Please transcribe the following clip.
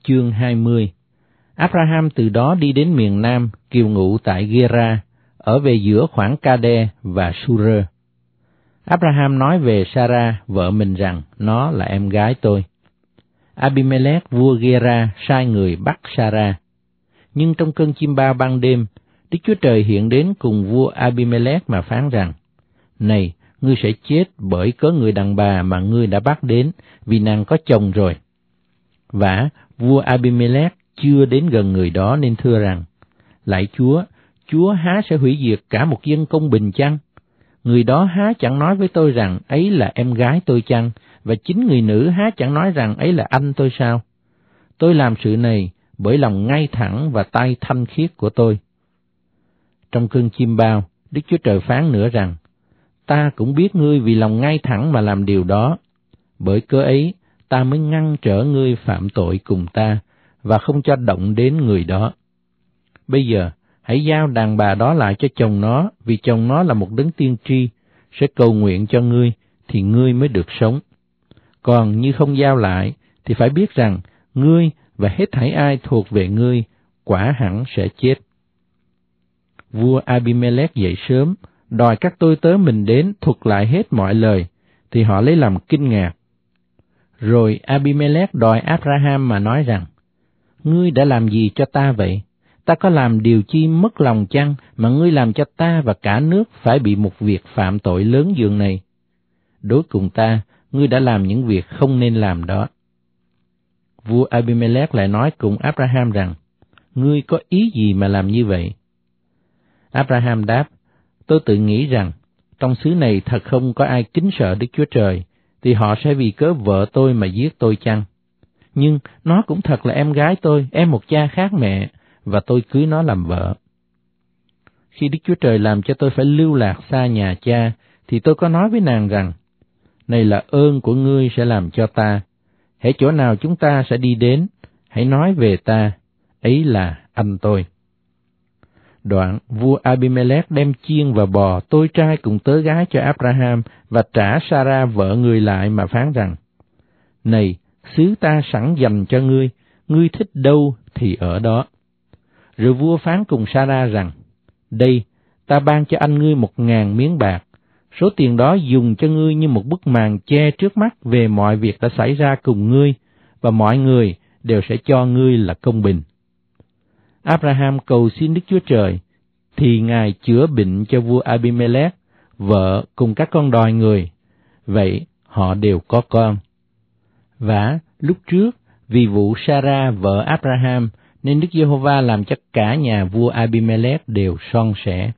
Chương 20. Abraham từ đó đi đến miền Nam, kiều ngụ tại Gera, ở về giữa khoảng Cade và Sure. Abraham nói về Sarah, vợ mình rằng, nó là em gái tôi. Abimelech, vua Gera, sai người bắt Sarah. Nhưng trong cơn chim bao ban đêm, Đức Chúa Trời hiện đến cùng vua Abimelech mà phán rằng, này, ngươi sẽ chết bởi cớ người đàn bà mà ngươi đã bắt đến, vì nàng có chồng rồi. Vả, vua Abimelech chưa đến gần người đó nên thưa rằng, lạy Chúa, Chúa há sẽ hủy diệt cả một dân công bình chăng? Người đó há chẳng nói với tôi rằng ấy là em gái tôi chăng, và chính người nữ há chẳng nói rằng ấy là anh tôi sao? Tôi làm sự này bởi lòng ngay thẳng và tay thanh khiết của tôi. Trong cơn chim bao, Đức Chúa Trời phán nữa rằng, ta cũng biết ngươi vì lòng ngay thẳng mà làm điều đó. Bởi cớ ấy, ta mới ngăn trở ngươi phạm tội cùng ta, và không cho động đến người đó. Bây giờ, hãy giao đàn bà đó lại cho chồng nó, vì chồng nó là một đấng tiên tri, sẽ cầu nguyện cho ngươi, thì ngươi mới được sống. Còn như không giao lại, thì phải biết rằng, ngươi và hết thảy ai thuộc về ngươi, quả hẳn sẽ chết. Vua Abimelech dậy sớm, đòi các tôi tớ mình đến thuật lại hết mọi lời, thì họ lấy làm kinh ngạc. Rồi Abimelech đòi Abraham mà nói rằng, ngươi đã làm gì cho ta vậy? Ta có làm điều chi mất lòng chăng mà ngươi làm cho ta và cả nước phải bị một việc phạm tội lớn dường này? Đối cùng ta, ngươi đã làm những việc không nên làm đó. Vua Abimelech lại nói cùng Abraham rằng, ngươi có ý gì mà làm như vậy? Abraham đáp, tôi tự nghĩ rằng, trong xứ này thật không có ai kính sợ Đức Chúa Trời, thì họ sẽ vì cớ vợ tôi mà giết tôi chăng? Nhưng nó cũng thật là em gái tôi, em một cha khác mẹ, và tôi cưới nó làm vợ. Khi Đức Chúa Trời làm cho tôi phải lưu lạc xa nhà cha, thì tôi có nói với nàng rằng, này là ơn của ngươi sẽ làm cho ta. Hễ chỗ nào chúng ta sẽ đi đến, hãy nói về ta, ấy là anh tôi. Đoạn, vua Abimelech đem chiên và bò, tôi trai cùng tớ gái cho Abraham, và trả Sarah vợ người lại mà phán rằng, này, xứ ta sẵn dành cho ngươi, ngươi thích đâu thì ở đó. Rồi vua phán cùng Sarah rằng, đây, ta ban cho anh ngươi 1.000 miếng bạc, số tiền đó dùng cho ngươi như một bức màn che trước mắt về mọi việc đã xảy ra cùng ngươi, và mọi người đều sẽ cho ngươi là công bình. Abraham cầu xin Đức Chúa Trời, thì Ngài chữa bệnh cho vua Abimelech, vợ cùng các con đòi người. Vậy họ đều có con. Vả, lúc trước, vì vụ Sarah vợ Abraham, nên Đức Giê-hô-va làm cho cả nhà vua Abimelech đều son sẻ.